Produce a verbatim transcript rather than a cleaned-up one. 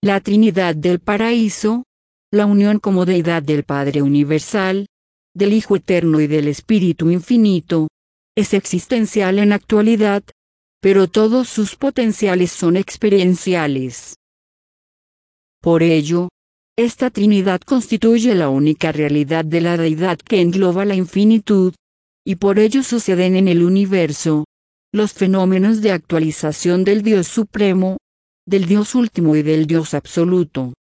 La Trinidad del paraíso, la unión como deidad del Padre universal, del Hijo eterno y del Espíritu infinito, es existencial en actualidad, pero todos sus potenciales son experienciales. Por ello, esta Trinidad constituye la única realidad de la deidad que engloba la infinitud, y por ello suceden en el universo los fenómenos de actualización del Dios supremo, del Dios último y del Dios absoluto.